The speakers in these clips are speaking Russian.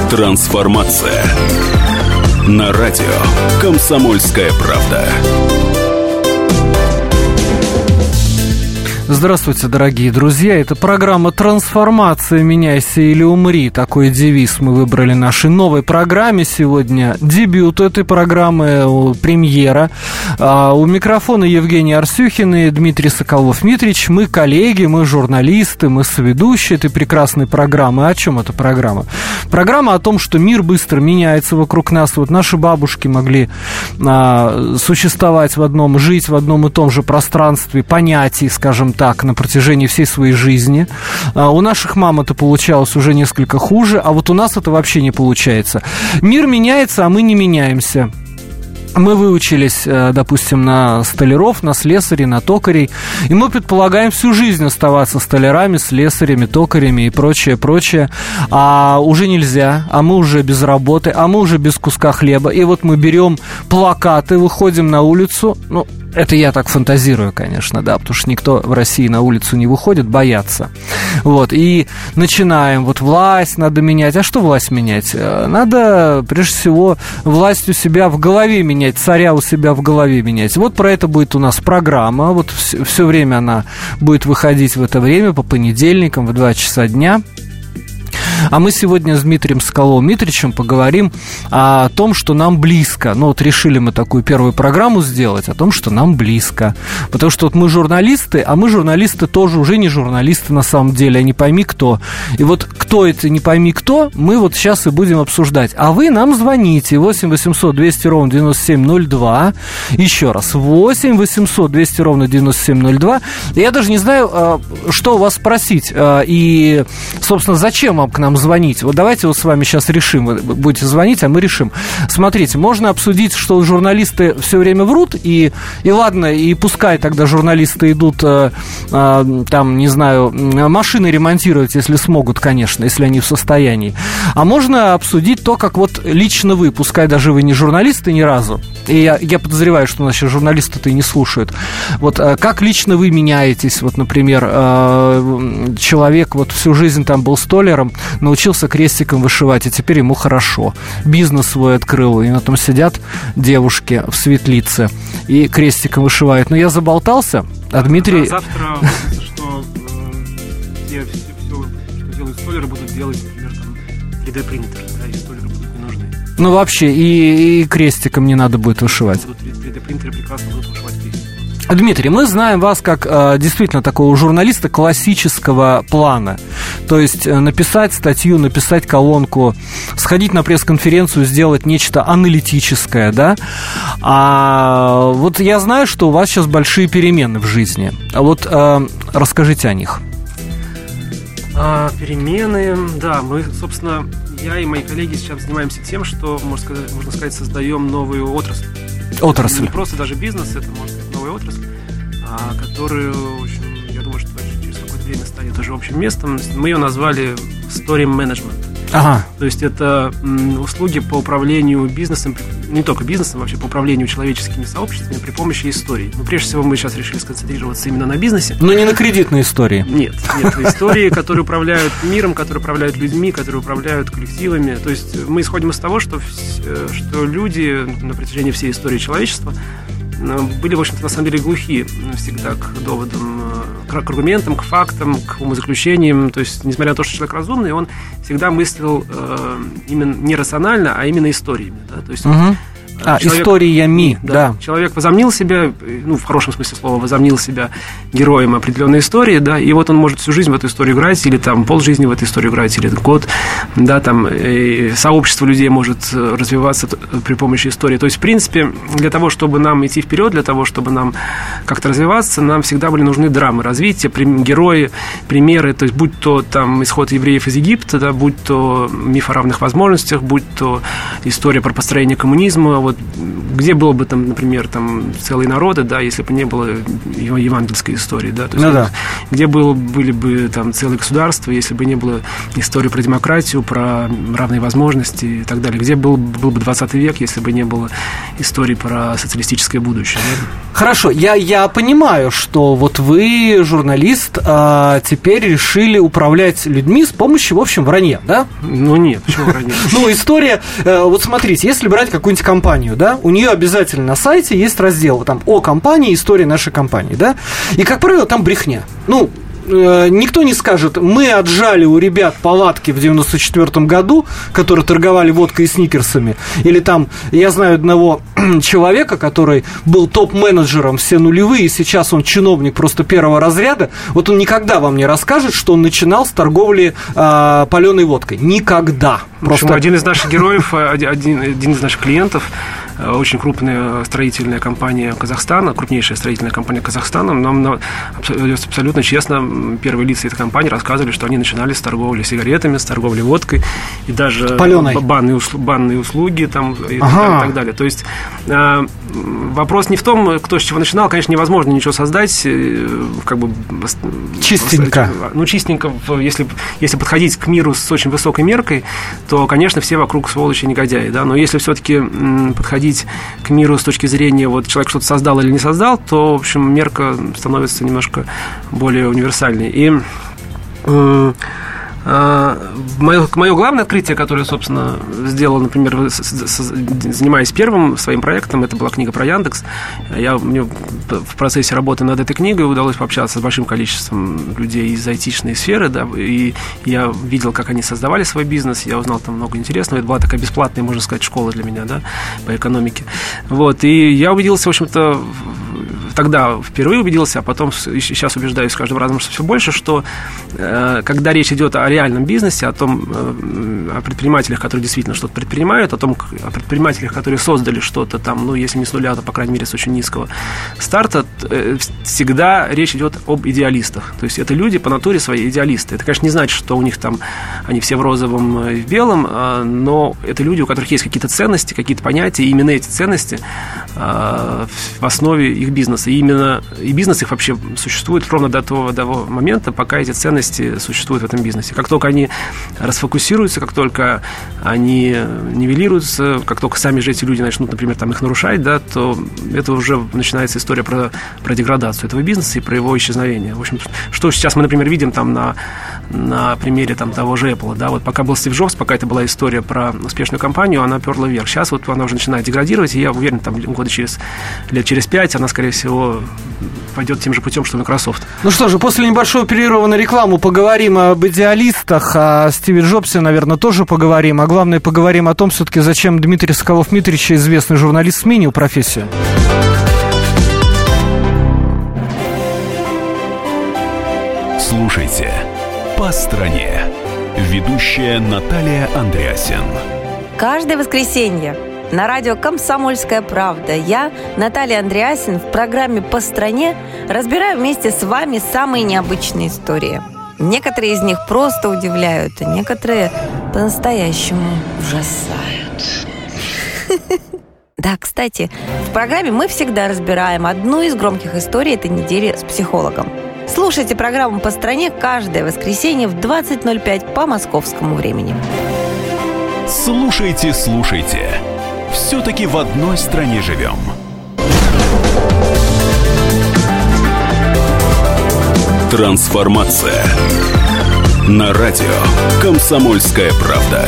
Трансформация. На радио «Комсомольская правда». Здравствуйте, дорогие друзья. Это программа «Трансформация. Меняйся или умри». Такой девиз мы выбрали нашей новой программе сегодня. Дебют этой программы, премьера. У микрофона Евгений Арсюхин и Дмитрий Соколов-Митрич. Мы коллеги, мы журналисты, мы соведущие этой прекрасной программы. О чем эта программа? Программа о том, что мир быстро меняется вокруг нас. Вот наши бабушки могли существовать жить в одном и том же пространстве понятий, скажем так, на протяжении всей своей жизни. У наших мам это получалось уже несколько хуже, а вот у нас это вообще не получается. Мир меняется, а мы не меняемся. Мы выучились, допустим, на столяров, на слесарей, на токарей, и мы предполагаем всю жизнь оставаться столярами, слесарями, токарями и прочее, а уже нельзя, а мы уже без работы, а мы уже без куска хлеба, и вот мы берем плакаты, выходим на улицу, это я так фантазирую, конечно, да, потому что никто в России на улицу не выходит, боятся. Вот, и начинаем, власть надо менять. А что власть менять? Надо, прежде всего, власть у себя в голове менять, царя у себя в голове менять. Вот про это будет у нас программа, все время она будет выходить в это время, по понедельникам в 2 часа дня. А мы сегодня с Дмитрием Соколовым-Митричем поговорим о том, что нам близко. Решили мы такую первую программу сделать о том, что нам близко. Потому что мы журналисты, а мы журналисты тоже уже не журналисты на самом деле, а не пойми кто. И кто это не пойми кто, мы сейчас и будем обсуждать. А вы нам звоните 8 800 200 ровно 9702. Еще раз, 8 800 200 ровно 9702. Я даже не знаю, что у вас спросить. И, собственно, зачем вам к нам звонить? Давайте с вами сейчас решим. Вы будете звонить, а мы решим. Смотрите, можно обсудить, что журналисты все время врут, и ладно, и пускай тогда журналисты идут, машины ремонтировать, если смогут, конечно, если они в состоянии. А можно обсудить то, как лично вы, пускай даже вы не журналисты ни разу, и я подозреваю, что у нас сейчас журналисты-то и не слушают, как лично вы меняетесь, например, человек всю жизнь там был столяром, научился крестиком вышивать, и теперь ему хорошо. Бизнес свой открыл, и на том сидят девушки в светлице и крестиком вышивают. Но я заболтался, а Дмитрий... Завтра, что все, что делают столеры, будут делать, например, 3D-принтеры, и столеры будут не нужны. Вообще, и крестиком не надо будет вышивать. 3D-принтеры прекрасно будут вышивать крестиком. Дмитрий, мы знаем вас как действительно такого журналиста классического плана. То есть написать статью, написать колонку, сходить на пресс-конференцию, сделать нечто аналитическое, да? А я знаю, что у вас сейчас большие перемены в жизни. Расскажите о них. Перемены, да, мы, собственно, я и мои коллеги сейчас занимаемся тем, что, можно сказать, создаем новую отрасль. Отрасль. Не просто даже бизнес, это, можно сказать, новая отрасль, которую, в общем, я думаю, что через какое-то время станет уже общим местом. Мы ее назвали Story Management. Ага. То есть это услуги по управлению бизнесом, не только бизнесом, вообще по управлению человеческими сообществами при помощи историй. Прежде всего, мы сейчас решили сконцентрироваться именно на бизнесе. Но не на кредитной истории. Нет, истории, которые управляют миром, которые управляют людьми, которые управляют коллективами. То есть мы исходим из того, что люди на протяжении всей истории человечества были, в общем-то, на самом деле глухи всегда к доводам, к аргументам, к фактам, к умозаключениям. То есть, несмотря на то, что человек разумный, он всегда мыслил именно не рационально, а именно историями. Да? То есть, историями, да. Человек возомнил себя, в хорошем смысле слова, возомнил себя героем определенной истории, да, и он может всю жизнь в эту историю играть, или полжизни в эту историю играть, или год, да, и сообщество людей может развиваться при помощи истории. То есть, в принципе, для того, чтобы нам идти вперед, для того, чтобы нам как-то развиваться, нам всегда были нужны драмы развития, герои, примеры, то есть, будь то исход евреев из Египта, да, будь то миф о равных возможностях, будь то история про построение коммунизма, вот где было бы там, например, там целые народы, да, если бы не было евангельской истории, да, то есть, где были бы там целые государства, если бы не было истории про демократию, про равные возможности и так далее, где был бы 20 век, если бы не было истории про социалистическое будущее. Да? Хорошо, я понимаю, что вот вы, журналист, теперь решили управлять людьми с помощью, в общем, вранья, да? Ну нет, почему вранья? Ну, история, вот смотрите, если брать какую-нибудь компанию, да, у нее обязательно на сайте есть раздел там о компании, история нашей компании, да, и, как правило, там брехня. Ну, никто не скажет, мы отжали у ребят палатки в 94-м году, которые торговали водкой и сникерсами, или там, я знаю одного человека, который был топ-менеджером все нулевые, и сейчас он чиновник просто первого разряда, вот он никогда вам не расскажет, что он начинал с торговли паленой водкой. Никогда. В общем, один из наших героев, один из наших клиентов, очень крупная строительная компания Казахстана, крупнейшая строительная компания Казахстана, нам абсолютно честно первые лица этой компании рассказывали, что они начинали с торговли сигаретами, с торговли водкой, и даже банные услуги там, и так далее. То есть вопрос не в том, кто с чего начинал, конечно, невозможно ничего создать как бы чистенько. Ну, чистенько, если подходить к миру с очень высокой меркой, то, конечно, все вокруг сволочи негодяи, да, но если все-таки подходить к миру с точки зрения, вот человек что-то создал или не создал, то, в общем, мерка становится немножко более универсальной. И мое главное открытие, которое, собственно, сделал, например, занимаясь первым своим проектом, это была книга про Яндекс. Мне в процессе работы над этой книгой удалось пообщаться с большим количеством людей из айтишной сферы, да, и я видел, как они создавали свой бизнес, я узнал там много интересного. Это была такая бесплатная, можно сказать, школа для меня, да, по экономике. Вот, и я убедился, в общем-то, тогда впервые убедился, а потом сейчас убеждаюсь с каждым разом все больше, что когда речь идет о реальном бизнесе, о предпринимателях, которые действительно что-то предпринимают, о предпринимателях, которые создали что-то там, ну, если не с нуля, то, по крайней мере, с очень низкого старта, всегда речь идет об идеалистах. То есть это люди по натуре свои идеалисты. Это, конечно, не значит, что у них там они все в розовом и в белом, но это люди, у которых есть какие-то ценности, какие-то понятия, и именно эти ценности в основе их бизнеса. И бизнес их вообще существует ровно до того момента, пока эти ценности существуют в этом бизнесе. Как только они расфокусируются, как только они нивелируются, как только сами же эти люди начнут, например, там их нарушать, да, то это уже начинается история про деградацию этого бизнеса и про его исчезновение. В общем, что сейчас мы, например, видим там на примере там того же Apple, да, вот пока был Стив Джобс, пока это была история про успешную компанию, она перла вверх. Сейчас вот она уже начинает деградировать, и я уверен, там лет через 5 она, скорее всего, пойдет тем же путем, что Microsoft. Ну что же, после небольшого перерыва на рекламу поговорим об идеалистах, о Стиве Джобсе, наверное, тоже поговорим, а главное, поговорим о том, все-таки, зачем Дмитрий Соколов-Митрич, известный журналист, сменил профессию. Слушайте «По стране». Ведущая Наталья Андреасен. Каждое воскресенье на радио «Комсомольская правда» я, Наталья Андреасен, в программе «По стране» разбираю вместе с вами самые необычные истории. Некоторые из них просто удивляют, а некоторые по-настоящему ужасают. Да, кстати, в программе мы всегда разбираем одну из громких историй этой недели с психологом. Слушайте программу «По стране» каждое воскресенье в 20:05 по московскому времени. Слушайте. Все-таки в одной стране живем. Трансформация. На радио «Комсомольская правда».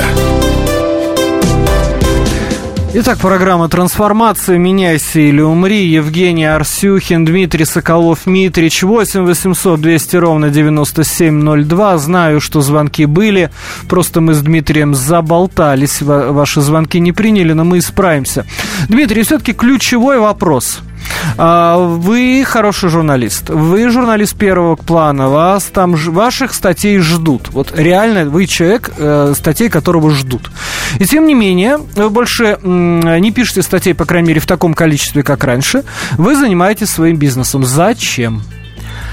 Итак, программа «Трансформация. Меняйся или умри». Евгений Арсюхин, Дмитрий Соколов-Митрич. 8 800 200 ровно 9702. Знаю, что звонки были. Просто мы с Дмитрием заболтались. Ваши звонки не приняли, но мы исправимся. Дмитрий, все-таки ключевой вопрос. Вы хороший журналист, вы журналист первого плана, вас там ваших статей ждут. Вот реально вы человек, статей которого ждут. И тем не менее, вы больше не пишете статей, по крайней мере, в таком количестве, как раньше. Вы занимаетесь своим бизнесом. Зачем?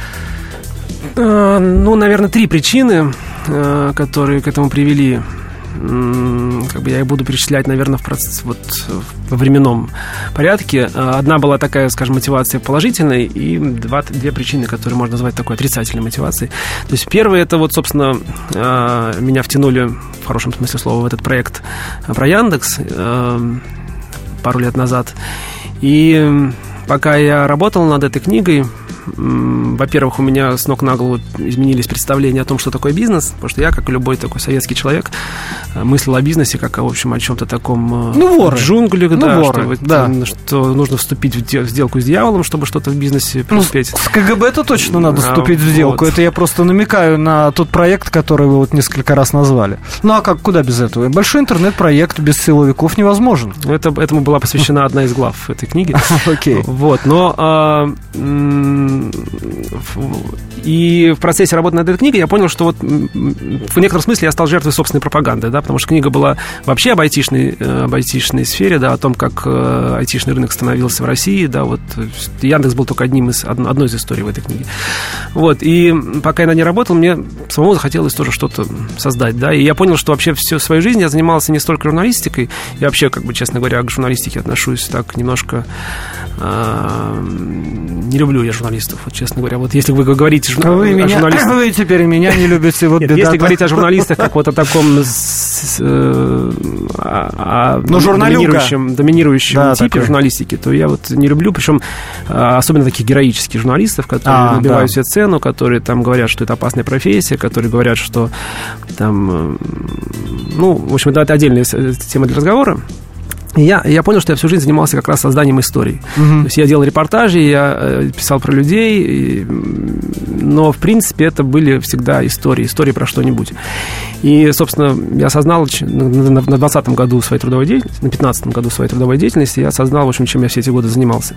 Ну, наверное, 3 причины, которые к этому привели. как бы я их буду перечислять, наверное, во временном порядке. Одна была такая, скажем, мотивация положительная, и две причины, которые можно назвать такой отрицательной мотивацией. То есть первое, это вот, собственно, меня втянули, в хорошем смысле слова, в этот проект про Яндекс пару лет назад. И пока я работал над этой книгой, во-первых, у меня с ног на голову изменились представления о том, что такое бизнес, потому что я, как и любой такой советский человек, мыслил о бизнесе как, в общем, о чем-то таком воры. В джунглях, Воры, что нужно вступить в сделку с дьяволом, чтобы что-то в бизнесе преуспеть. С КГБ-то точно надо вступить в сделку. Это я просто намекаю на тот проект, который вы вот несколько раз назвали. Ну, а как, куда без этого? Большой интернет-проект без силовиков невозможен. Этому была посвящена одна из глав этой книги. Окей. Вот, но... И в процессе работы над этой книгой я понял, что вот в некотором смысле я стал жертвой собственной пропаганды, да, потому что книга была вообще об айтишной сфере, да, о том, как айтишный рынок становился в России, да, вот Яндекс был только одной из историй в этой книге. Вот, и пока я над ней работал, мне самому захотелось тоже что-то создать, да, и я понял, что вообще всю свою жизнь я занимался не столько журналистикой, я вообще, как бы, честно говоря, к журналистике отношусь так немножко... Не люблю я журналистов, вот, честно говоря. Вот если вы говорите о журналистах... Вы теперь меня не любите, вот нет, беда. Если говорить о журналистах как вот о таком доминирующем типе такой журналистики, то я вот не люблю, причем особенно таких героических журналистов, которые набивают себе цену, которые там говорят, что это опасная профессия, которые говорят, что там... Ну, в общем, это отдельная тема для разговора. И я понял, что я всю жизнь занимался как раз созданием историй. То есть я делал репортажи, я писал про людей, но, в принципе, это были всегда истории про что-нибудь. И, собственно, я осознал на 20-м году своей трудовой деятельности, на 15-м году своей трудовой деятельности, я осознал, в общем, чем я все эти годы занимался.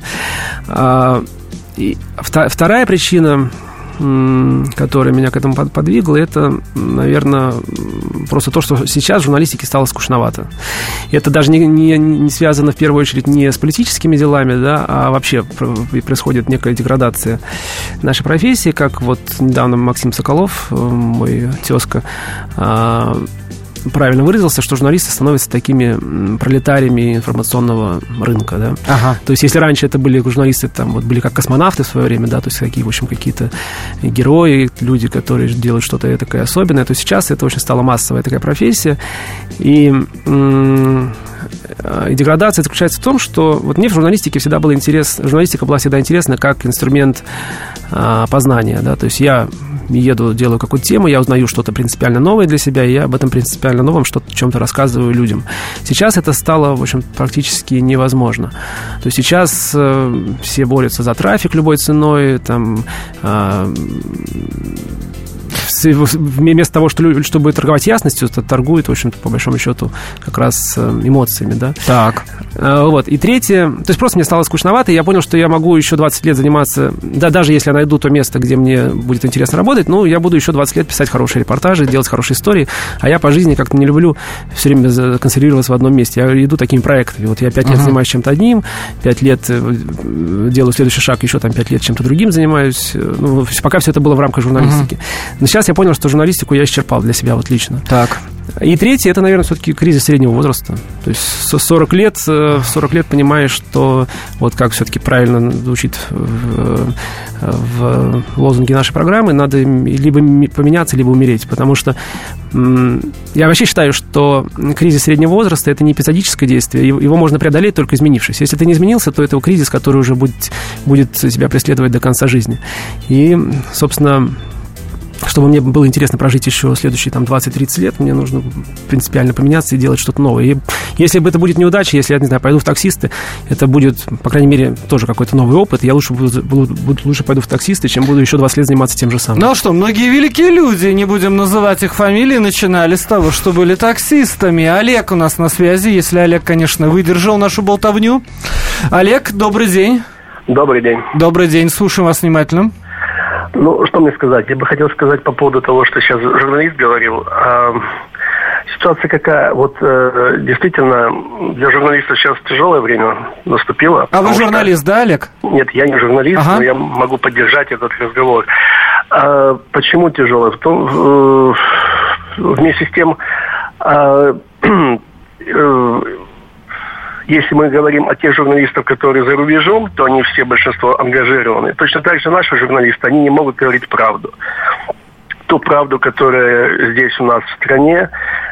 И вторая причина, которая меня к этому подвигла, это, наверное, просто то, что сейчас в журналистике стало скучновато. И это даже не связано в первую очередь не с политическими делами, да, а вообще происходит некая деградация нашей профессии, как вот недавно Максим Соколов, мой тезка, правильно выразился, что журналисты становятся такими пролетариями информационного рынка, да. Ага. То есть, если раньше это были журналисты, там, вот были как космонавты в свое время, да, то есть, такие, в общем, какие-то герои, люди, которые делают что-то такое особенное, то сейчас это очень стала массовая такая профессия. И деградация заключается в том, что вот мне в журналистике всегда был интерес, журналистика была всегда интересна как инструмент познания, да, то есть я еду, делаю какую-то тему, я узнаю что-то принципиально новое для себя, и я об этом принципиально новом о чем-то рассказываю людям. Сейчас это стало, в общем, практически невозможно. То есть сейчас все борются за трафик любой ценой, там... вместо того, чтобы торговать ясностью, торгует, в общем-то, по большому счету, как раз эмоциями, да. Так. Вот. И третье, то есть просто мне стало скучновато, и я понял, что я могу еще 20 лет заниматься, да, даже если я найду то место, где мне будет интересно работать, ну, я буду еще 20 лет писать хорошие репортажи, делать хорошие истории, а я по жизни как-то не люблю все время концентрироваться в одном месте. Я иду такими проектами. Вот я 5 лет занимаюсь чем-то одним, 5 лет делаю следующий шаг, еще там 5 лет чем-то другим занимаюсь. Ну, пока все это было в рамках журналистики. Но сейчас я понял, что журналистику я исчерпал для себя вот лично. Так. И третье, это, наверное, все-таки кризис среднего возраста. То есть 40 лет понимаешь, что вот как все-таки правильно звучит в лозунге нашей программы, надо либо поменяться, либо умереть. Потому что я вообще считаю, что кризис среднего возраста – это не эпизодическое действие, его можно преодолеть, только изменившись. Если ты не изменился, то это кризис, который уже будет тебя преследовать до конца жизни. И, собственно... Чтобы мне было интересно прожить еще следующие там 20-30 лет, мне нужно принципиально поменяться и делать что-то новое. И если бы это будет неудача, если я, не знаю, пойду в таксисты, это будет, по крайней мере, тоже какой-то новый опыт. Я лучше пойду в таксисты, чем буду еще 20 лет заниматься тем же самым. Ну а что, многие великие люди, не будем называть их фамилии, начинали с того, что были таксистами. Олег у нас на связи, если Олег, конечно, выдержал нашу болтовню. Олег, добрый день. Добрый день. Добрый день, слушаем вас внимательно. Ну, что мне сказать? Я бы хотел сказать по поводу того, что сейчас журналист говорил. Ситуация какая? Вот действительно, для журналистов сейчас тяжелое время наступило. А вы журналист, да, Олег? Нет, я не журналист, но я могу поддержать этот разговор. Почему тяжелое? Вместе с тем, Если мы говорим о тех журналистах, которые за рубежом, то они все, большинство, ангажированы. Точно так же наши журналисты, они не могут говорить правду. Ту правду, которая здесь у нас в стране,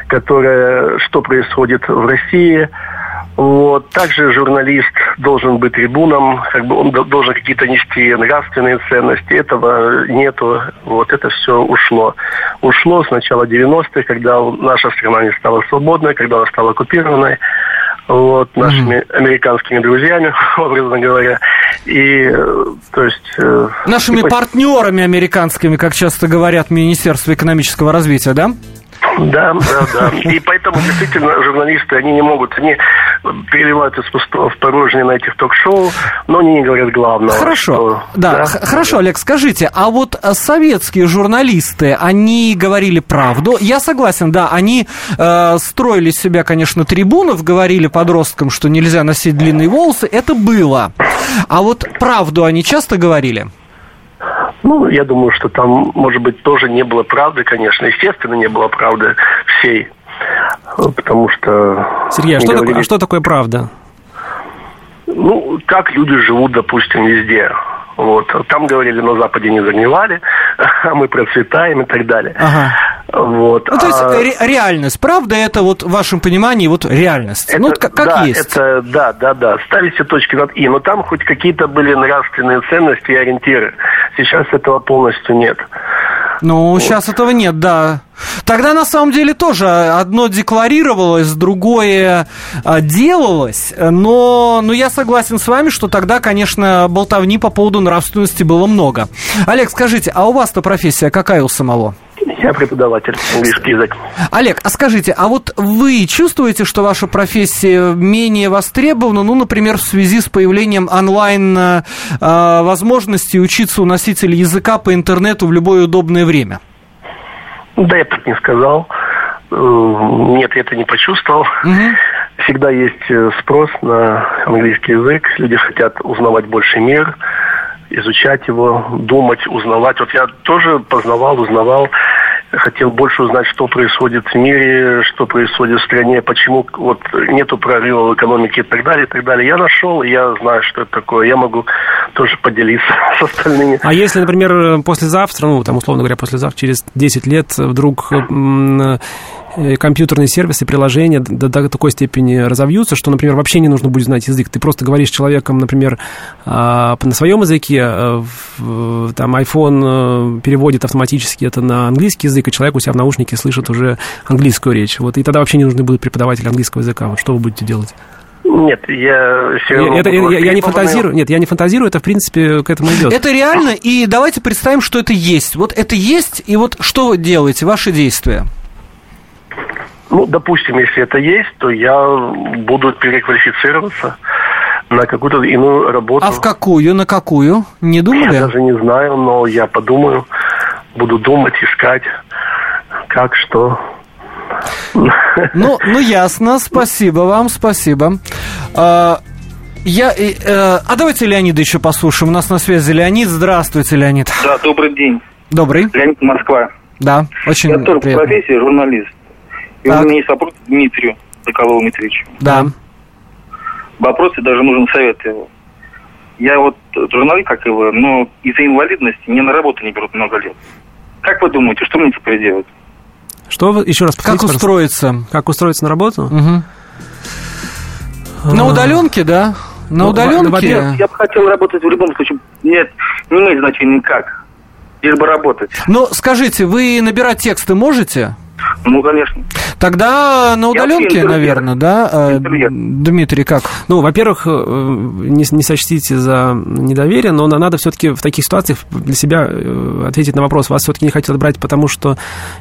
что происходит в России. Вот. Также журналист должен быть трибуном, он должен какие-то нести нравственные ценности. Этого нету. Вот это все ушло. Ушло с начала 90-х, когда наша страна не стала свободной, когда она стала оккупированной. Вот, нашими американскими друзьями, образно говоря. И, то есть... Нашими партнерами американскими, как часто говорят в Министерстве экономического развития, да? Да. И поэтому действительно журналисты, они не могут, они переливают из пустого в порожнее на этих ток-шоу, но они не говорят главного. Хорошо, хорошо, Олег, скажите, а вот советские журналисты, они говорили правду? Я согласен, да, они строили из себя, конечно, трибунов, говорили подросткам, что нельзя носить длинные волосы, это было. А вот правду они часто говорили? Ну, я думаю, что там, может быть, тоже не было правды, конечно. Естественно, не было правды всей. Потому что... Сергей, а что такое правда? Ну, как люди живут, допустим, везде. Вот. Там говорили, на Западе не загнивали, а мы процветаем и так далее. Ага. Вот. Ну, то есть реальность, правда, это вот в вашем понимании вот реальность? Это, ну, как да, есть. Да. Ставить все точки над «и». Но там хоть какие-то были нравственные ценности и ориентиры. Сейчас этого полностью нет. Ну, вот. Сейчас этого нет, да. Тогда, на самом деле, тоже одно декларировалось, другое делалось, но я согласен с вами, что тогда, конечно, болтовни по поводу нравственности было много. Олег, скажите, а у вас-то профессия какая у самого? Я преподаватель, английский язык. Олег, а скажите, а вот вы чувствуете, что ваша профессия менее востребована, ну, например, в связи с появлением онлайн возможностей учиться у носителей языка по интернету в любое удобное время? Да, я так не сказал. Нет, я это не почувствовал. Угу. Всегда есть спрос на английский язык. Люди хотят узнавать больше мир, изучать его, думать, узнавать. Вот я тоже узнавал, хотел больше узнать, что происходит в мире, что происходит в стране, почему вот нету прорыва в экономике и так далее, и так далее. Я нашел, я знаю, что это такое. Я могу тоже поделиться с остальными. А если, например, послезавтра, условно говоря, послезавтра, через 10 лет вдруг компьютерные сервисы, приложения до такой степени разовьются, что, например, вообще не нужно будет знать язык. Ты просто говоришь с человеком, например, на своем языке, там iPhone переводит автоматически это на английский язык, и человек у себя в наушнике слышит уже английскую речь. Вот, и тогда вообще не нужны будут преподаватели английского языка. Вот что вы будете делать? Нет, я не фантазирую. Нет, я не фантазирую, это, в принципе, к этому идет. Это реально, и давайте представим, что это есть. Вот это есть, и вот что вы делаете, ваши действия? Ну, допустим, если это есть, то я буду переквалифицироваться на какую-то иную работу. А в какую? На какую? Не думали? Я даже не знаю, но я подумаю. Буду думать, искать, как, что. Ну, ясно. Спасибо вам, спасибо. А давайте Леонида еще послушаем. У нас на связи Леонид. Здравствуйте, Леонид. Да, добрый день. Добрый. Леонид, Москва. Да, очень приятно. Я тоже по профессии журналист. И у меня есть вопрос к Дмитрию Соколову Дмитриевичу. Да. Вопрос, и даже нужен совет его. Я вот журналист, как и вы, но из-за инвалидности мне на работу не берут много лет. Как вы думаете, что мне теперь делать? Что вы еще раз повторите? Как устроиться? Как устроиться на работу? Угу. На удаленке, да? На удаленке? Я бы хотел работать в любом случае. Нет, не имеет значения как. Лишь бы работать. Ну, скажите, вы набирать тексты можете? Ну, конечно. Тогда на удаленке, наверное, да? Дмитрий, как? Ну, во-первых, не сочтите за недоверие, но надо все-таки в таких ситуациях для себя ответить на вопрос. Вас все-таки не хотят брать, потому что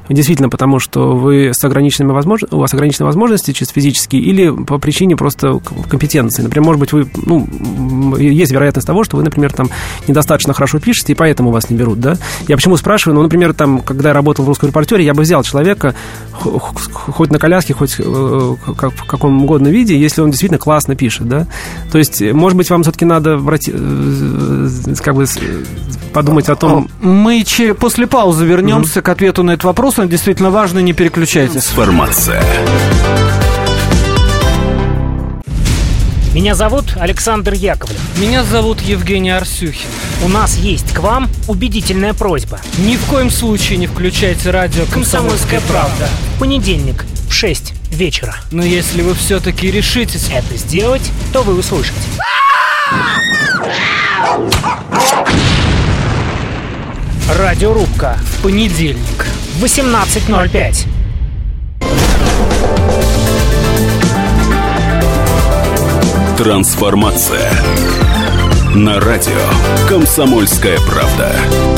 вы с ограниченными возможностями, у вас ограниченные возможности чисто физические, или по причине просто компетенции. Например, может быть, есть вероятность того, что вы, например, там недостаточно хорошо пишете, и поэтому вас не берут, да? Я почему спрашиваю? Ну, например, там, когда я работал в «Русском репортере», я бы взял человека, хоть на коляске, хоть в каком угодно виде, если он действительно классно пишет, да. То есть, может быть, вам все-таки надо подумать о том... Мы после паузы вернемся к ответу на этот вопрос. Он действительно важный, не переключайтесь. Трансформация. Меня зовут Александр Яковлев. Меня зовут Евгений Арсюхин. У нас есть к вам убедительная просьба. Ни в коем случае не включайте радио «Комсомольская правда». В понедельник в 6 вечера. Но если вы все-таки решитесь это сделать, то вы услышите. Радиорубка. В понедельник. 18:05. Трансформация. На радио «Комсомольская правда».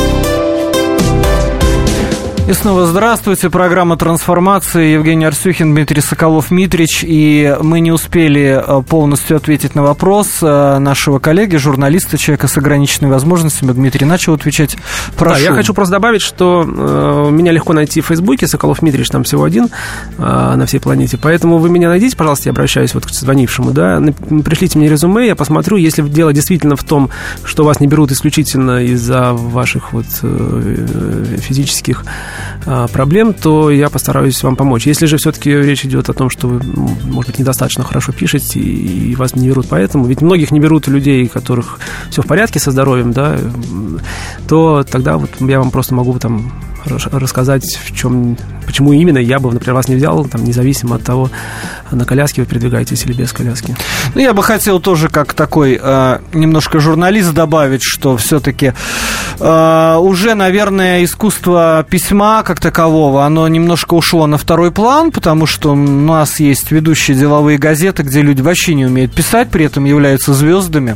И снова здравствуйте. Программа «Трансформация». Евгений Арсюхин, Дмитрий Соколов-Митрич. И мы не успели полностью ответить на вопрос нашего коллеги, журналиста, человека с ограниченными возможностями. Дмитрий начал отвечать. Прошу. Да, я хочу просто добавить, что меня легко найти в Фейсбуке. Соколов-Митрич там всего один на всей планете. Поэтому вы меня найдите, пожалуйста, я обращаюсь вот к звонившему. Да? Пришлите мне резюме, я посмотрю. Если дело действительно в том, что вас не берут исключительно из-за ваших вот физических проблем, то я постараюсь вам помочь. Если же все-таки речь идет о том, что вы, может быть, недостаточно хорошо пишете и вас не берут поэтому, ведь многих не берут людей, у которых все в порядке со здоровьем, да, то тогда вот я вам просто могу там рассказать, почему именно я бы, например, вас не взял, там, независимо от того, на коляске вы передвигаетесь или без коляски. Ну, я бы хотел тоже, как такой немножко журналист, добавить, что все-таки уже, наверное, искусство письма как такового, оно немножко ушло на второй план, потому что у нас есть ведущие деловые газеты, где люди вообще не умеют писать, при этом являются звездами.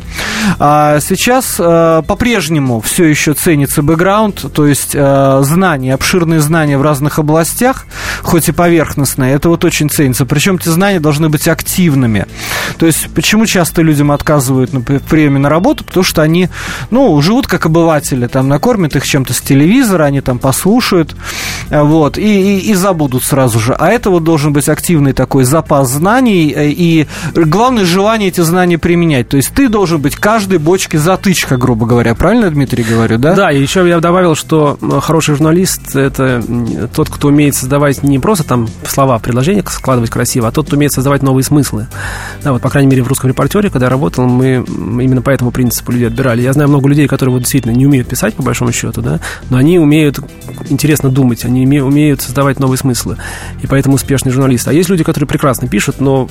А сейчас по-прежнему все еще ценится бэкграунд, то есть знания, обширные знания в разных областях, хоть и поверхностные, это вот очень ценится. Причем эти знания должны быть активными. То есть почему часто людям отказывают в приеме на работу? Потому что они, живут как обыватели, там накормят их чем-то с телевизора, они там послушают, вот, и забудут сразу же. А это вот должен быть активный такой запас знаний, и главное желание эти знания применять. То есть ты должен быть каждой бочке затычка, грубо говоря. Правильно, Дмитрий, говорю, да? Да, и еще я добавил, что хороший журналист – это тот, кто умеет создавать не просто там слова в предложениях складывать красиво, а тот, кто умеет создавать новые смыслы. Да, вот, по крайней мере, в «Русском репортере», когда я работал, мы именно по этому принципу людей отбирали. Я знаю много людей, которые вот действительно не умеют писать, по большому счету, да, но они умеют интересно думать, они умеют создавать новые смыслы, и поэтому успешные журналисты. А есть люди, которые прекрасно пишут, но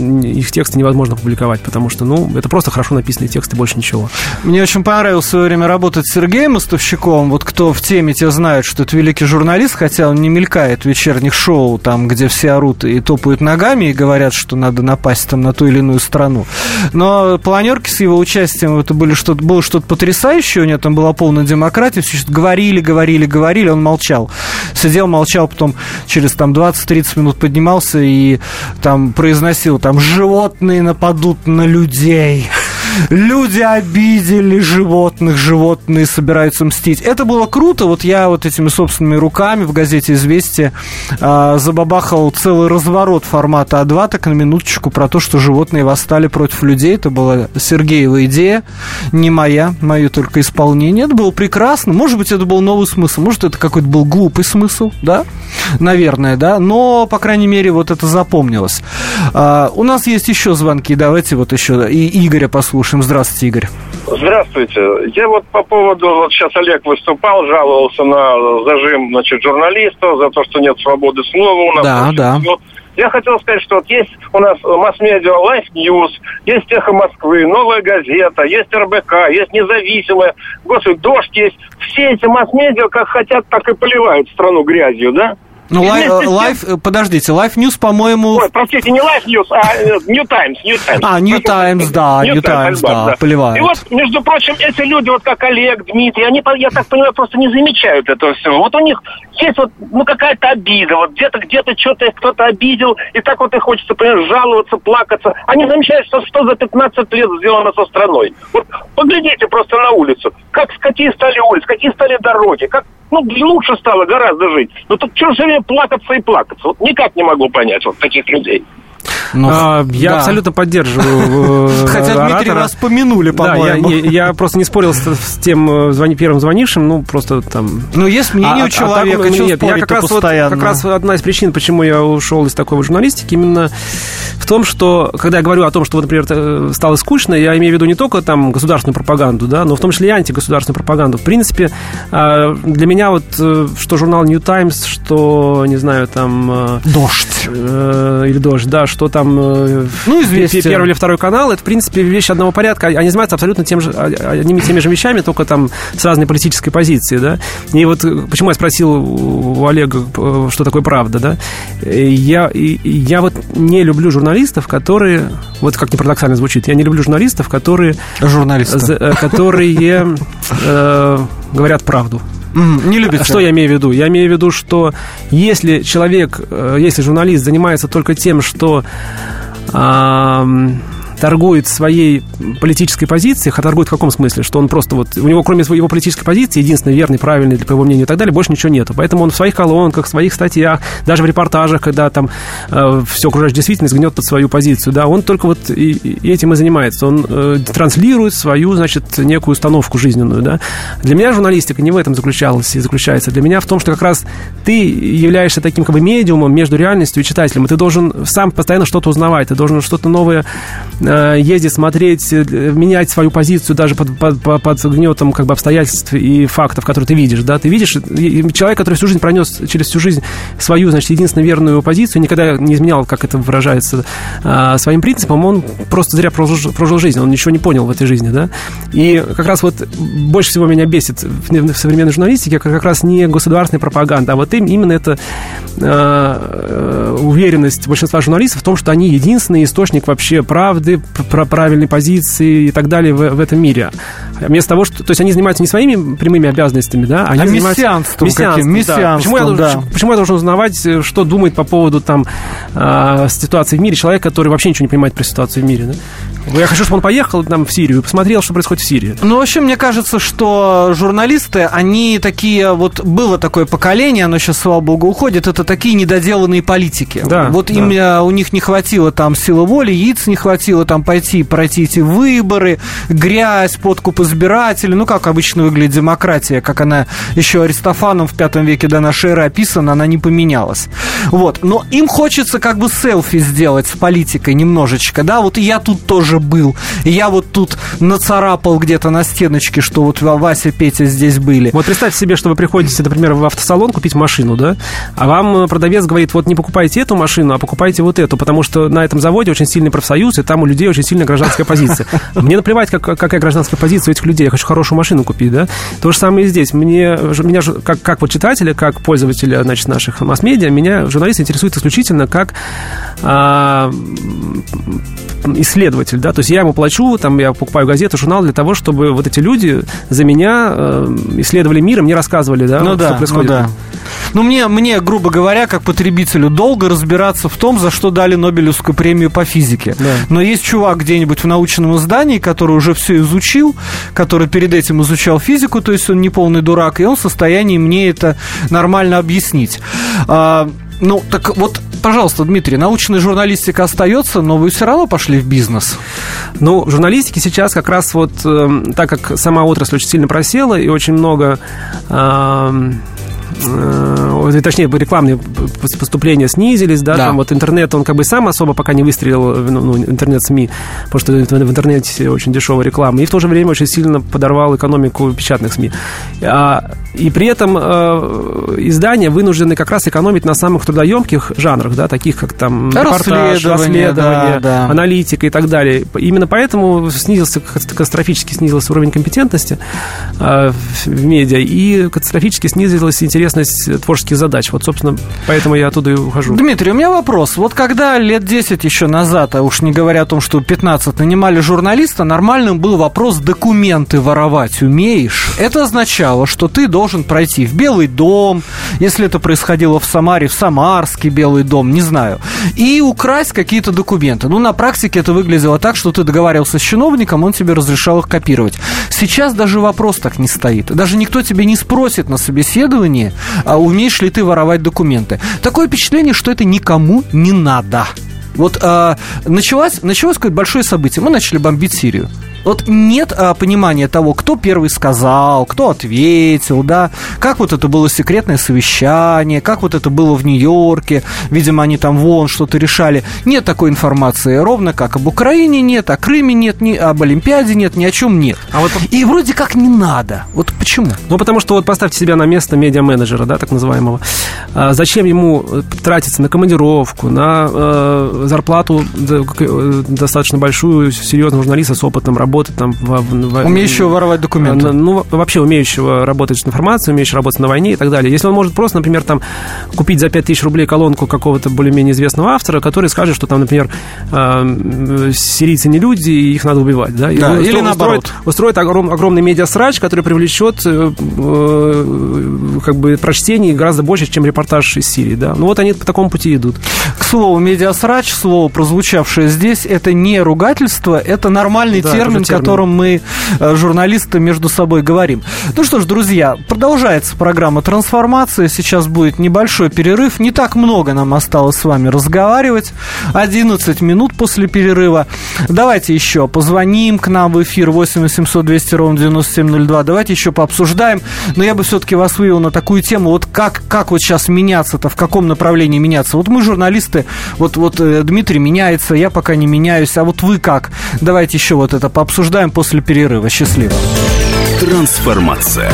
их тексты невозможно публиковать, потому что, это просто хорошо написанные тексты, больше ничего. Мне очень понравилось в свое время работать с Сергеем Мостовщиковым. Вот кто в теме, те знают, что это великий журналист, хотя он не мелькает в вечерних шоу, там, где все орут и топают ногами и говорят, что надо напасть там на ту или иную страну. Но планерки с его участием, это было что-то потрясающее, у него там была полная демократия, все что-то говорили, он молчал. Сидел, молчал, потом через там 20-30 минут поднимался и там произносил, там, животные нападут на людей. Люди обидели животных, животные собираются мстить. Это было круто. Вот я вот этими собственными руками в газете «Известия» забабахал целый разворот формата А2, так на минуточку, про то, что животные восстали против людей. Это была Сергеева идея, не моя, мое только исполнение. Это было прекрасно. Может быть, это был новый смысл, может, это какой-то был глупый смысл, да? Наверное, да? Но, по крайней мере, вот это запомнилось. У нас есть еще звонки. Давайте вот еще и Игоря послушаем. Здравствуйте, Игорь. Здравствуйте. Я вот по поводу, вот сейчас Олег выступал, жаловался на зажим, журналистов, за то, что нет свободы слова у нас. Да. Я хотел сказать, что вот есть у нас масс-медиа Life News, есть Эхо Москвы, Новая газета, есть РБК, есть Независимая, Господи, Дождь есть. Все эти масс-медиа как хотят, так и поливают страну грязью, да? Ну, подождите, Life News, по-моему... Ой, простите, не Life News, а New Times. New Times, да, поливают. И вот, между прочим, эти люди, вот как Олег, Дмитрий, они, я так понимаю, просто не замечают этого всего. Вот у них есть вот, какая-то обида, вот где-то что-то кто-то обидел, и так вот и хочется, например, жаловаться, плакаться. Они замечают, что за 15 лет сделано со страной. Вот поглядите просто на улицу, какие стали улицы, какие стали дороги, как лучше стало гораздо жить. Но тут что же можно плакаться и плакаться. Вот никак не могу понять вот таких людей. Я абсолютно поддерживаю Хотя, Дмитрий, вас помянули, по-моему. Да, я просто не спорил с тем первым звонившим, ну, просто там... Ну, есть мнение у человека, что спорить-то постоянно. Как раз одна из причин, почему я ушел из такой вот журналистики, именно в том, что, когда я говорю о том, что, вот, например, стало скучно, я имею в виду не только там государственную пропагаганду, да, но в том числе и антигосударственную пропаганду. В принципе, для меня вот, что журнал New Times, что, не знаю, там... Дождь. Или Дождь, да, что там известия. Первый или второй канал, это, в принципе, вещи одного порядка. Они занимаются абсолютно одними и теми же вещами, только там с разной политической позиции, да. И вот почему я спросил у Олега, что такое правда, да. Я вот не люблю журналистов, которые, вот как ни парадоксально звучит, я не люблю журналистов, которые... Которые говорят правду. Не любите. Что я имею в виду? Я имею в виду, что если журналист занимается только тем, что торгует своей политической позицией, а торгует в каком смысле? Что он просто вот... У него, кроме его политической позиции, единственный верный, правильный, по его мнению и так далее, больше ничего нету. Поэтому он в своих колонках, в своих статьях, даже в репортажах, когда там все окружающая действительность гнет под свою позицию, да, он только вот и этим и занимается. Он транслирует свою, значит, некую установку жизненную, да. Для меня журналистика не в этом заключалась и заключается. Для меня в том, что как раз ты являешься таким как бы медиумом между реальностью и читателем, и ты должен сам постоянно что-то узнавать, ты должен что-то новое ездить, смотреть, менять свою позицию даже под гнетом как бы обстоятельств и фактов, которые ты видишь, да, ты видишь человек, который всю жизнь пронес через всю жизнь свою, значит, единственно верную позицию, никогда не изменял, как это выражается, своим принципам, он просто зря прожил жизнь, он ничего не понял в этой жизни, да, и как раз вот больше всего меня бесит в современной журналистике как раз не государственная пропаганда, а вот именно эта уверенность большинства журналистов в том, что они единственный источник вообще правды, правильной позиции и так далее в этом мире. Вместо того, что... То есть они занимаются не своими прямыми обязанностями, да? Они мессианством. Да. Почему я должен узнавать, что думает по поводу там ситуации в мире человек, который вообще ничего не понимает про ситуацию в мире, да? Я хочу, чтобы он поехал там в Сирию и посмотрел, что происходит в Сирии. Ну, вообще, мне кажется, что журналисты, они такие... Вот было такое поколение, оно сейчас, слава богу, уходит, это такие недоделанные политики. Да, вот да. У них не хватило там силы воли, яиц не хватило там пройти эти выборы, грязь, подкуп избирателей, ну, как обычно выглядит демократия, как она еще Аристофаном в V веке до нашей эры описана, она не поменялась. Вот, но им хочется как бы селфи сделать с политикой немножечко, да, вот я тут тоже был, я вот тут нацарапал где-то на стеночке, что вот Вася, Петя здесь были. Вот представьте себе, что вы приходите, например, в автосалон купить машину, да, а вам продавец говорит, вот не покупайте эту машину, а покупайте вот эту, потому что на этом заводе очень сильный профсоюз, и там у людей очень сильная гражданская позиция. Мне наплевать, какая гражданская позиция у этих людей, я хочу хорошую машину купить, да. То же самое и здесь. Меня же, как вот читателя, как пользователя, значит, наших масс-медиа, меня журналист интересует исключительно как исследователь, да, то есть я ему плачу, там, я покупаю газету, журнал для того, чтобы вот эти люди за меня исследовали мир и мне рассказывали, да, ну вот, да, что происходит. Ну да. Ну, мне, грубо говоря, как потребителю, долго разбираться в том, за что дали Нобелевскую премию по физике. Да. Но есть чувак где-нибудь в научном издании, который уже все изучил, который перед этим изучал физику, то есть он не полный дурак, и он в состоянии мне это нормально объяснить. Ну, так вот, пожалуйста, Дмитрий, научная журналистика остается, но вы все равно пошли в бизнес. Ну, в журналистике сейчас как раз вот, так как сама отрасль очень сильно просела, и очень много... точнее, рекламные поступления снизились, да, там вот интернет, он как бы сам особо пока не выстрелил, ну, интернет-СМИ, потому что в интернете очень дешевая реклама, и в то же время очень сильно подорвал экономику печатных СМИ. И при этом издания вынуждены как раз экономить на самых трудоемких жанрах, да, таких как там репортаж, расследование, да. Аналитика и так далее. Именно поэтому катастрофически снизился уровень компетентности в медиа, и катастрофически снизилась интересность творческих задач. Вот, собственно, поэтому я оттуда и ухожу. Дмитрий, у меня вопрос. Вот когда лет 10 еще назад, а уж не говоря о том, что 15 нанимали журналиста, нормальным был вопрос: документы воровать умеешь? Это означало, что ты должен пройти в Белый дом, если это происходило в Самаре, в Самарский Белый дом, не знаю, и украсть какие-то документы. Ну, на практике это выглядело так, что ты договаривался с чиновником, он тебе разрешал их копировать. Сейчас даже вопрос так не стоит. Даже никто тебе не спросит на собеседовании, умеешь ли ты воровать документы. Такое впечатление, что это никому не надо. Вот началось какое-то большое событие. Мы начали бомбить Сирию. Вот нет понимания того, кто первый сказал, кто ответил, да, как вот это было секретное совещание, как вот это было в Нью-Йорке, видимо, они там вон что-то решали. Нет такой информации, ровно как об Украине нет, о Крыме нет, об Олимпиаде нет, ни о чем нет. И вроде как не надо. Вот почему? Ну, потому что вот поставьте себя на место медиа-менеджера, да, так называемого. Зачем ему тратиться на командировку, на зарплату достаточно большую, серьезного журналиста с опытом работы, там, умеющего воровать документы. Ну, вообще умеющего работать с информацией, умеющего работать на войне и так далее. Если он может просто, например, там, купить за 5000 рублей колонку какого-то более-менее известного автора, который скажет, что там, например, сирийцы не люди, и их надо убивать, да? Или наоборот. Устроит огромный медиасрач, который привлечет как бы прочтений гораздо больше, чем репортаж из Сирии, да? Ну, вот они по такому пути идут. К слову, медиасрач, слово, прозвучавшее здесь, это не ругательство, это нормальный термин, которым мы, журналисты, между собой говорим. Ну что ж, друзья, продолжается программа «Трансформация». Сейчас будет небольшой перерыв. Не так много нам осталось с вами разговаривать. 11 минут после перерыва. Давайте еще позвоним к нам в эфир 8 800 200 ровно 9702. Давайте еще пообсуждаем. Но я бы все-таки вас вывел на такую тему. Вот как вот сейчас меняться-то, в каком направлении меняться? Вот мы, журналисты, вот Дмитрий меняется, я пока не меняюсь. А вот вы как? Давайте еще вот это пообсуждаем после перерыва. Счастливо. Трансформация.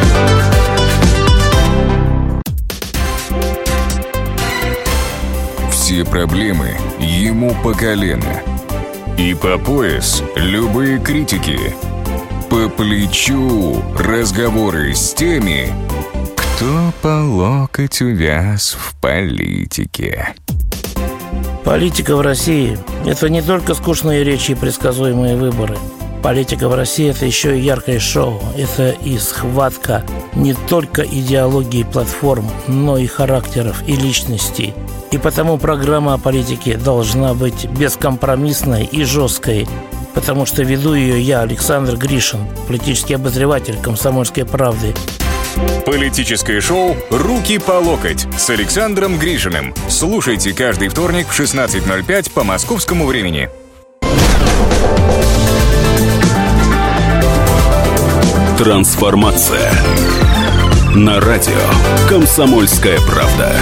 Все проблемы ему по колено. И по пояс любые критики. По плечу разговоры с теми, кто по локоть увяз в политике. Политика в России – это не только скучные речи и предсказуемые выборы. Политика в России – это еще и яркое шоу. Это и схватка не только идеологии и платформ, но и характеров и личностей. И потому программа о политике должна быть бескомпромиссной и жесткой, потому что веду ее я, Александр Гришин, политический обозреватель «Комсомольской правды». Политическое шоу «Руки по локоть» с Александром Гришиным. Слушайте каждый вторник в 16:05 по московскому времени. Трансформация. На радио «Комсомольская правда».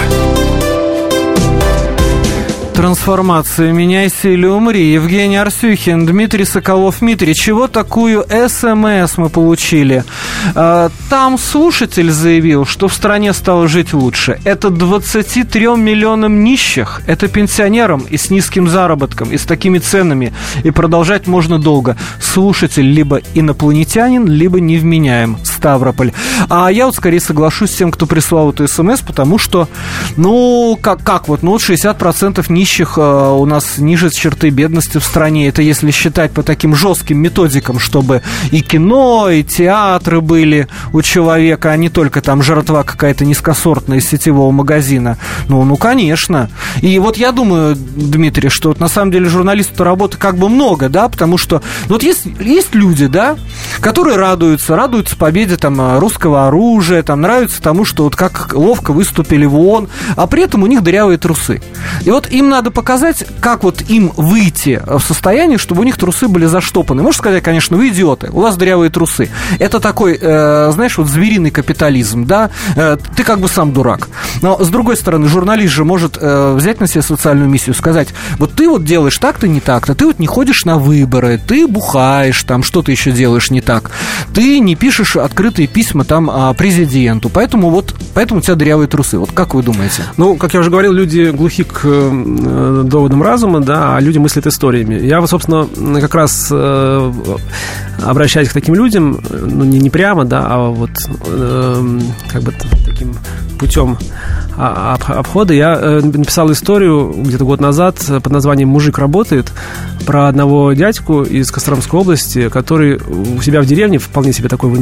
Трансформация. Меняйся или умри. Евгений Арсюхин, Дмитрий Соколов. Дмитрий, чего такую СМС мы получили? Там слушатель заявил, что в стране стало жить лучше. Это 23 миллионам нищих, это пенсионерам и с низким заработком, и с такими ценами. И продолжать можно долго. Слушатель либо инопланетянин, либо невменяем. Ставрополь. А я вот скорее соглашусь с тем, кто прислал эту СМС, потому что, вот 60% нищих у нас ниже черты бедности в стране. Это если считать по таким жестким методикам, чтобы и кино, и театры были у человека, а не только там жратва какая-то низкосортная из сетевого магазина. Ну, конечно. И вот я думаю, Дмитрий, что вот на самом деле журналисту работы как бы много, да, потому что вот есть люди, да, которые радуются победе там русского оружия, там нравится тому, что вот как ловко выступили в ООН, а при этом у них дырявые трусы. И вот им надо показать, как вот им выйти в состояние, чтобы у них трусы были заштопаны. Можно сказать, конечно, вы идиоты, у вас дырявые трусы. Это такой, знаешь, вот звериный капитализм, да, ты как бы сам дурак. Но, с другой стороны, журналист же может взять на себя социальную миссию, сказать, вот ты вот делаешь так-то, не так-то, ты вот не ходишь на выборы, ты бухаешь, там, что ты еще делаешь не так, ты не пишешь открытые письма там президенту, поэтому у тебя дырявые трусы. Вот как вы думаете? Ну, как я уже говорил, люди глухи к доводам разума, да, а люди мыслят историями. Я вот, собственно, как раз обращаюсь к таким людям, ну, не прямо, да, а вот как бы таким путем обхода. Я написал историю где-то год назад под названием «Мужик работает», про одного дядьку из Костромской области, который у себя в деревне, вполне себе такой вымирающей деревне,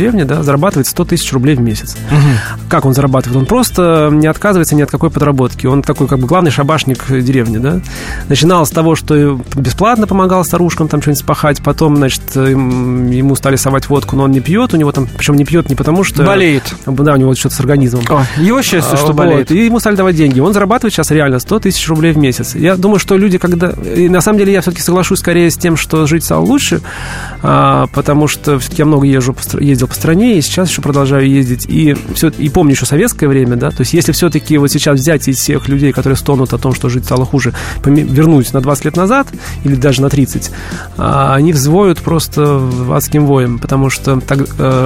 деревне, да, зарабатывает 100 тысяч рублей в месяц. Как он зарабатывает? Он просто не отказывается ни от какой подработки. Он такой как бы главный шабашник деревни, да. Начинал с того, что бесплатно помогал старушкам там что-нибудь спахать, потом, значит, ему стали совать водку, но он не пьет, у него там, причем не пьет не потому, что... Болеет. Да, у него что-то с организмом. Его счастье, что болеет. И ему стали давать деньги. Он зарабатывает сейчас реально 100 тысяч рублей в месяц. Я думаю, что люди, когда... И на самом деле я все-таки соглашусь скорее с тем, что жить стало лучше, потому что все-таки я много ездил по стране, и сейчас еще продолжаю ездить. И помню еще советское время, да, то есть если все-таки вот сейчас взять из всех людей, которые стонут о том, что жить стало хуже, вернуть на 20 лет назад или даже на 30, они взвоют просто адским воем, потому что так,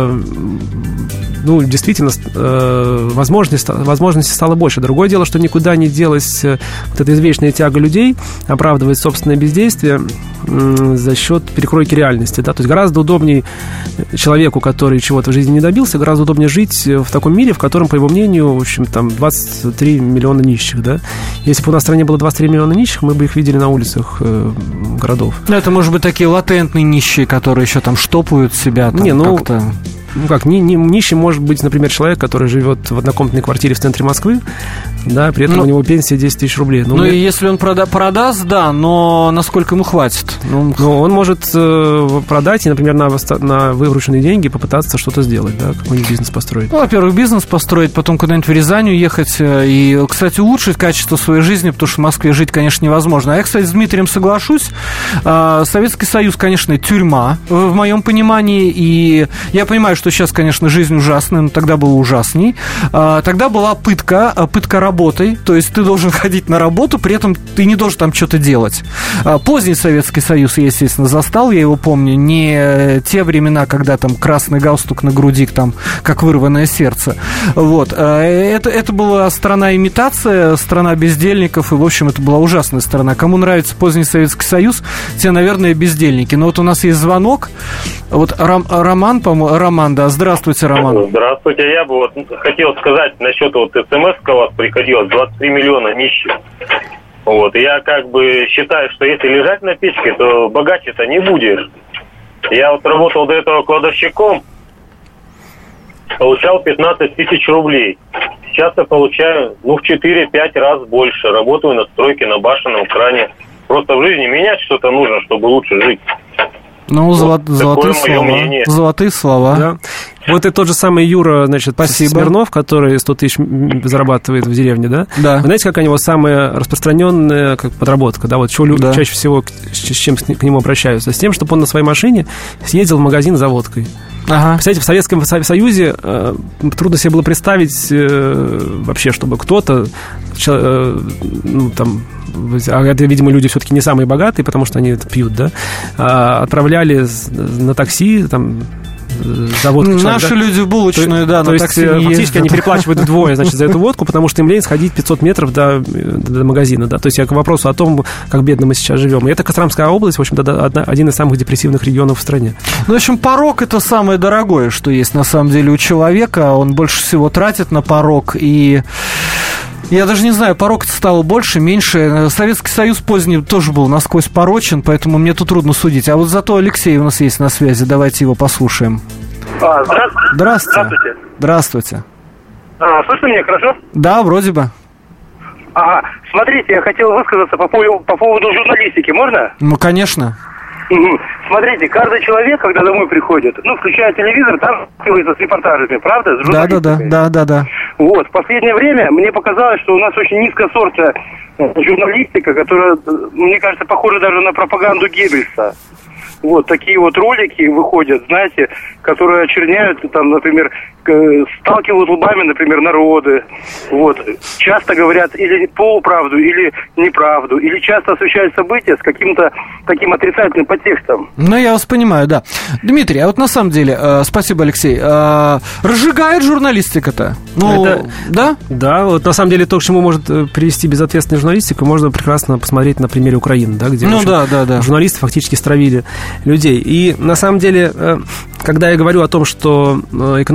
действительно возможностей стало больше. Другое дело, что никуда не делась вот эта извечная тяга людей оправдывает собственное бездействие за счет перекройки реальности, да, то есть гораздо удобнее человеку, который чего-то в жизни не добился, гораздо удобнее жить в таком мире, в котором, по его мнению, в общем, там 23 миллиона нищих, да. Если бы у нас в стране было 23 миллиона нищих, мы бы их видели на улицах городов. Это, может быть, такие латентные нищие, которые еще там штопают себя там, как-то... Нищий может быть, например, человек, который живет в однокомнатной квартире в центре Москвы, да, при этом у него пенсия 10 тысяч рублей. И если он продаст, да, но насколько ему хватит? Он может продать и, например, на вырученные деньги попытаться что-то сделать, да, какой-нибудь бизнес построить. Во-первых, бизнес построить, потом куда-нибудь в Рязань уехать и, кстати, улучшить качество своей жизни, потому что в Москве жить, конечно, невозможно. А я, кстати, с Дмитрием соглашусь. Советский Союз, конечно, тюрьма, в моем понимании, и я понимаю, что сейчас, конечно, жизнь ужасная, но тогда было ужасней. Тогда была пытка работой, то есть ты должен ходить на работу, при этом ты не должен там что-то делать. Поздний Советский Союз я, естественно, застал, я его помню, не те времена, когда там красный галстук на груди, там, как вырванное сердце. Вот. Это была страна-имитация, страна бездельников, и, в общем, это была ужасная страна. Кому нравится поздний Советский Союз, те, наверное, бездельники. Но вот у нас есть звонок. Вот Роман, по-моему, да. Здравствуйте, Роман. Здравствуйте. Я бы хотел сказать насчет СМС-ка у вас приходилось, 23 миллиона нищих. Вот. И я как бы считаю, что если лежать на печке, то богаче-то не будешь. Я работал до этого кладовщиком, получал 15 тысяч рублей. Сейчас я получаю, в 4-5 раз больше. Работаю на стройке, на башенном кране. Просто в жизни менять что-то нужно, чтобы лучше жить. Золотые слова. Золотые слова. Да. Вот это тот же самый Юра, значит, Смирнов, который 100 тысяч зарабатывает в деревне, да? Да. Вы знаете, какая у него самая распространенная подработка, да? Вот чаще всего, с чем к нему обращаются? С тем, чтобы он на своей машине съездил в магазин за водкой. Ага. Представляете, в Советском Союзе трудно себе было представить вообще, чтобы кто-то, это, видимо, люди все-таки не самые богатые, потому что они это пьют, да, отправляли на такси, там, за водкой. Наши люди в булочную, на такси не фактически ездят. они переплачивают вдвое, значит, за эту водку, потому что им лень сходить 500 метров до магазина, да. То есть я к вопросу о том, как бедно мы сейчас живем. И это Костромская область, в общем-то, один из самых депрессивных регионов в стране. В общем, порог – это самое дорогое, что есть на самом деле у человека. Он больше всего тратит на порог, и... Я даже не знаю, порог-то стало больше, меньше. Советский Союз поздний тоже был насквозь порочен, поэтому мне тут трудно судить. А вот зато Алексей у нас есть на связи, давайте его послушаем. Здравствуйте. Здравствуйте. Слышно меня хорошо? Да, вроде бы. Смотрите, я хотел высказаться по поводу журналистики, можно? Конечно. Смотрите, каждый человек, когда домой приходит, включая телевизор, там с репортажами, правда? С журналистикой. Да. Вот, в последнее время мне показалось, что у нас очень низкосортная журналистика, которая, мне кажется, похожа даже на пропаганду Геббельса. Вот такие вот ролики выходят, знаете, которые очерняют, там, например, сталкивают лбами, например, народы. Вот. Часто говорят или полуправду, или неправду, или часто освещают события с каким-то таким отрицательным подтекстом. Я вас понимаю, да. Дмитрий, а вот на самом деле, спасибо, Алексей, разжигает журналистика-то? Да? Да, вот на самом деле то, к чему может привести безответственная журналистика, можно прекрасно посмотреть на примере Украины, да, где журналисты фактически стравили людей. И на самом деле, когда я говорю о том, что экономически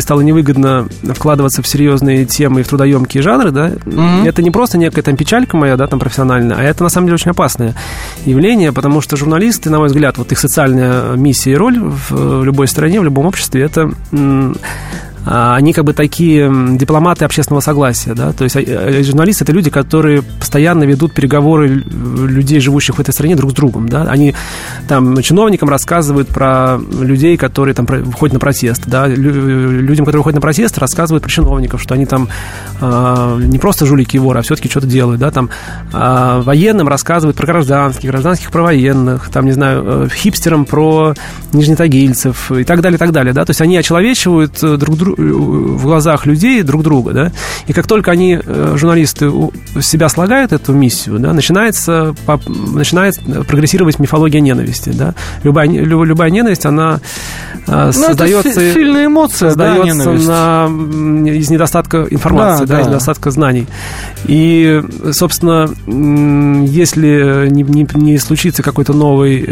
стало невыгодно вкладываться в серьезные темы и в трудоемкие жанры, да, это не просто некая там печалька моя, да, там профессиональная, а это на самом деле очень опасное явление, потому что журналисты, на мой взгляд, вот их социальная миссия и роль в любой стране, в любом обществе, это... Они как бы такие дипломаты общественного согласия, да, то есть журналисты — это люди, которые постоянно ведут переговоры людей, живущих в этой стране, друг с другом, да, они там чиновникам рассказывают про людей, которые там выходят на протест, да, людям, которые выходят на протест, рассказывают про чиновников, что они там не просто жулики и воры, а все-таки что-то делают, да, там военным рассказывают про гражданских про военных, там, не знаю, хипстерам про нижнетагильцев и так далее, да, то есть они очеловечивают друг друга в глазах людей друг друга, да, и как только они, журналисты, себя слагают эту миссию, да, начинает прогрессировать мифология ненависти, да, любая ненависть, она создается... Это сильная эмоция, создается, да, из недостатка информации, из недостатка знаний. И, собственно, если не случится какой-то новый...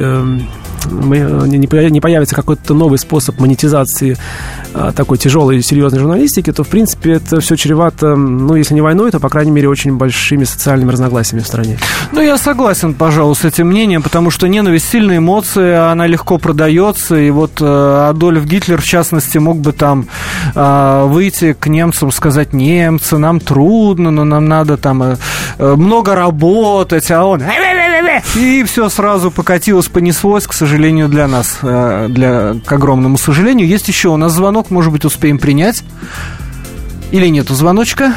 не появится какой-то новый способ монетизации такой тяжелой и серьезной журналистики, то, в принципе, это все чревато, ну, если не войной, то, по крайней мере, очень большими социальными разногласиями в стране. Ну, я согласен, пожалуй, с этим мнением, потому что ненависть — сильная эмоция, она легко продается, и вот Адольф Гитлер, в частности, мог бы там выйти к немцам, сказать: немцы, нам трудно, но нам надо там много работать, а он... И все сразу покатилось, понеслось, к сожалению, для нас, к огромному сожалению. Есть еще у нас звонок, может быть, успеем принять? Или нету звоночка?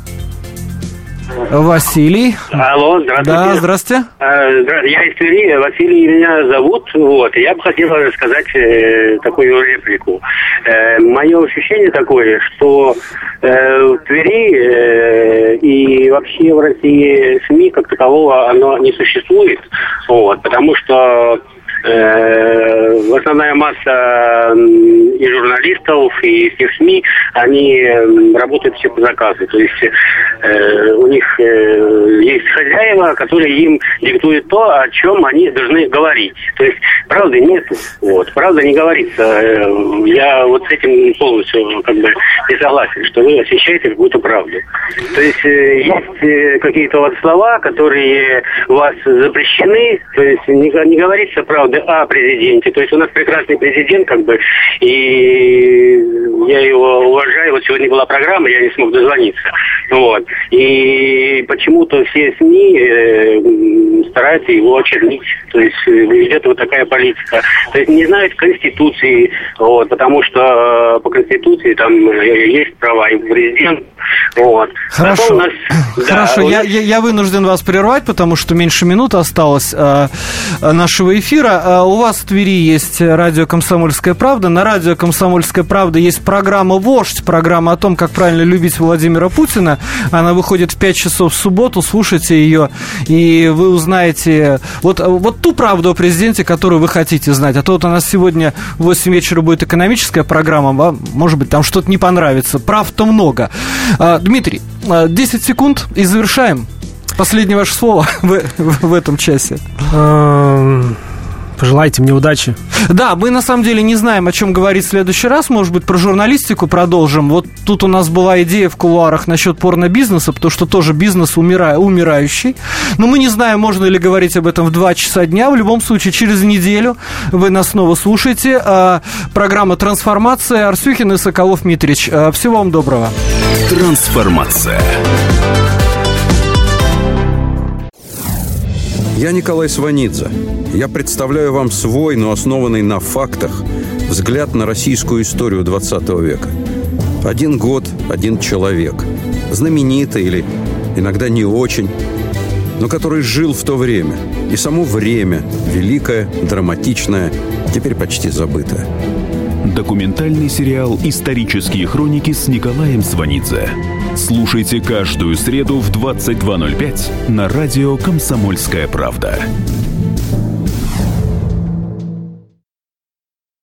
Василий. Алло, здравствуйте. Да, здравствуйте. Я из Твери, Василий меня зовут. Вот, я бы хотел рассказать такую реплику. Мое ощущение такое, что в Твери и вообще в России СМИ как такового оно не существует. Вот, потому что основная масса и журналистов, и всех СМИ, они работают все по заказу. То есть у них есть хозяева, которые им диктуют то, о чем они должны говорить. То есть правды нет. Вот. Правда не говорится. Я вот с этим полностью как бы не согласен, что вы освещаете какую-то правду. То есть есть какие-то вот слова, которые у вас запрещены. То есть не говорится правда о президенте. То есть у нас прекрасный президент, как бы, и я его уважаю. Вот сегодня была программа, я не смог дозвониться. Вот. И почему-то все СМИ стараются его очернить. То есть идет вот такая политика. То есть не знают Конституции, вот, потому что по Конституции там есть права и президент. Вот. Хорошо, хорошо. Я вынужден вас прервать, потому что меньше минуты осталось нашего эфира. У вас в Твери есть радио «Комсомольская правда». На радио «Комсомольская правда» есть программа «Вождь», программа о том, как правильно любить Владимира Путина. Она выходит в 5 часов в субботу. Слушайте ее, и вы узнаете вот ту правду о президенте, которую вы хотите знать. А то вот у нас сегодня в 8 вечера будет экономическая программа. Вам, может быть, там что-то не понравится. Прав-то много. Дмитрий, 10 секунд и завершаем. Последнее ваше слово в этом часе. Пожелайте мне удачи. Да, мы на самом деле не знаем, о чем говорить в следующий раз. Может быть, про журналистику продолжим. Вот тут у нас была идея в кулуарах насчет порно-бизнеса, потому что тоже бизнес умирающий. Но мы не знаем, можно ли говорить об этом в 2 часа дня. В любом случае, через неделю вы нас снова слушаете. Программа «Трансформация». Арсюхин и Соколов-Митрич. Всего вам доброго. Трансформация. Я Николай Сванидзе. Я представляю вам свой, но основанный на фактах, взгляд на российскую историю 20 века. 1 год, 1 человек. Знаменитый или иногда не очень, но который жил в то время. И само время, великое, драматичное, теперь почти забытое. Документальный сериал «Исторические хроники» с Николаем Сванидзе. Слушайте каждую среду в 22:05 на радио «Комсомольская правда».